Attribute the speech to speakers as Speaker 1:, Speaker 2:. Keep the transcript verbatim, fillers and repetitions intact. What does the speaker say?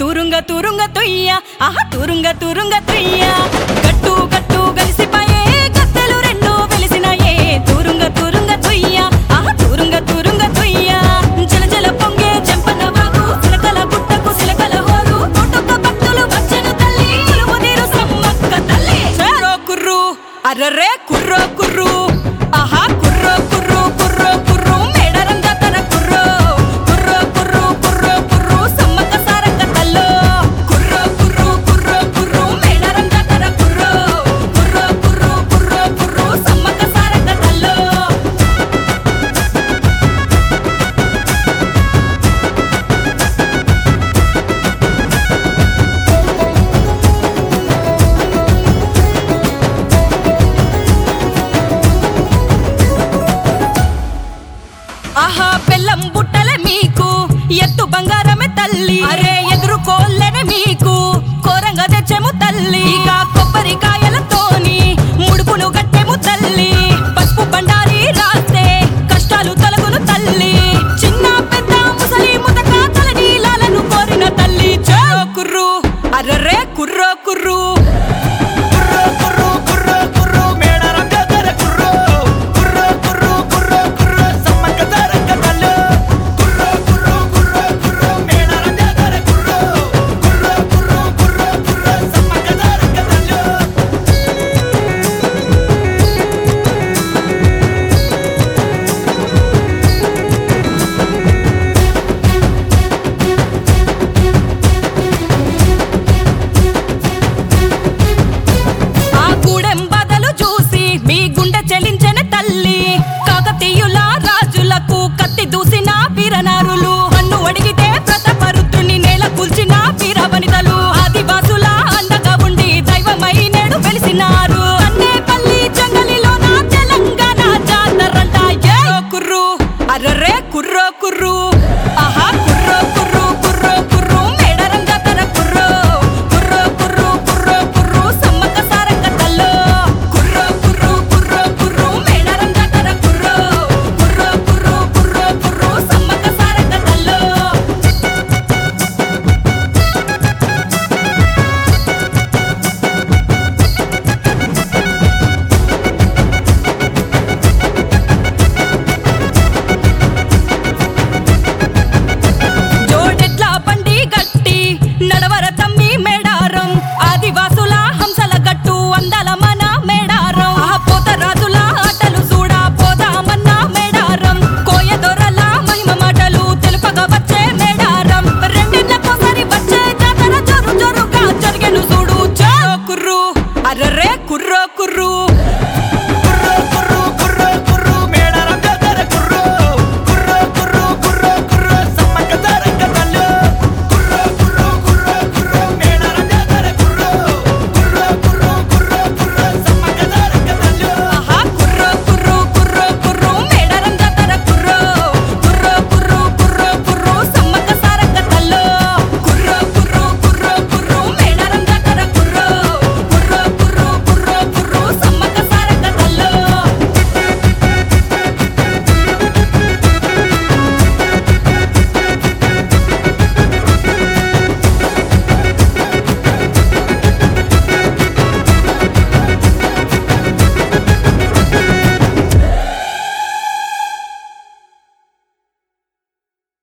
Speaker 1: తూరుంగ తూరుంగ తొయ్య ఆహా తూరుంగ తూరుంగ తొయ్య గట్టు గట్టు గలిసిపాయే గత్తెలు రెండు వెలిసినాయే తూరుంగ తూరుంగ తొయ్య ఆహా తూరుంగ తూరుంగ తొయ్య జల జల పొంగే చెంపన వాగు సిలకల గుట్టకు సిలకల హోరు కోటొక్క భక్తులు వచ్చెను తల్లి కులుముదీరు సమ్మక్క తల్లి కుర్రో కుర్రు అర్రరే కుర్రో కుర్రు ఆహా కుర్రో కుర్రు కుర్రో కుర్రు మేడారం జాతర కుర్రో కుర్రో కుర్రు కుర్రో కుర్రు సమ్మక్క సారక్క తల్లో కుర్రో కుర్రు కుర్రో కుర్రు మేడారం జాతర కుర్రో కుర్రో కుర్రు కుర్రో కుర్రు సమ్మక్క సారక్క తల్లో ఆహా బెల్లం బుట్టలే మీకు ఎత్తు బంగారమే తల్లి అరే ఎదురుకోలేనే మీకు కోరంగా తెచ్చేము తల్లి ఇక కొబ్బరికాయ